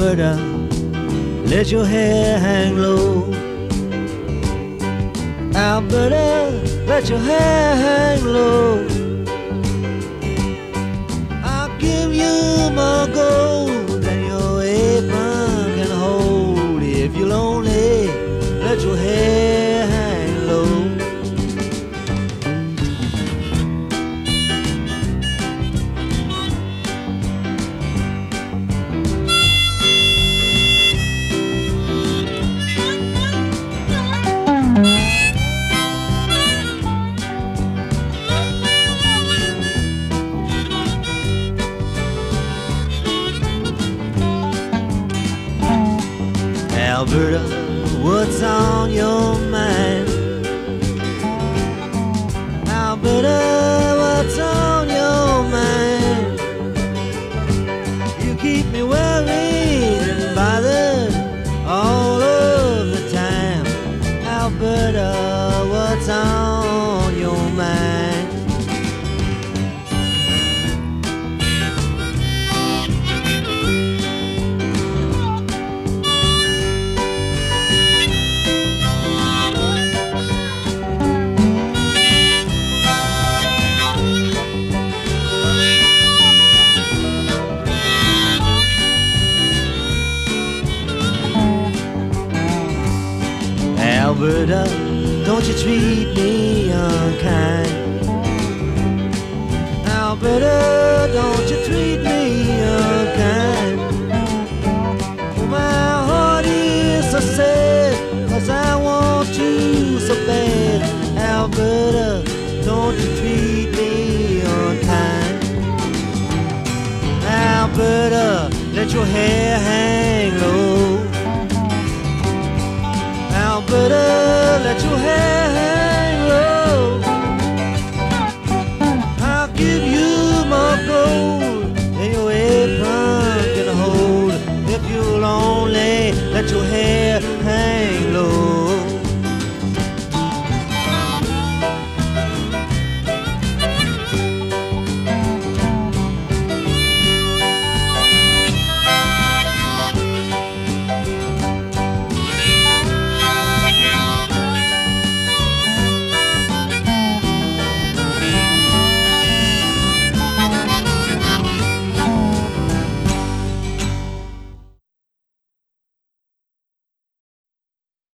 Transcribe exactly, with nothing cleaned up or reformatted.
Alberta, let your hair hang low. Alberta, let your hair hang low. I'll give you more gold than your apron can hold. If you'll only let your hair hang low. Alberta, what's on your mind? Alberta, what's on your mind? You keep me worried and bothered all of the time. Alberta, what's on your mind? Alberta, don't you treat me unkind. Alberta, don't you treat me unkind. Oh, my heart is so sad, 'cause I want you so bad. Alberta, don't you treat me unkind. Alberta, let your hair hang low. Alberta, let your hair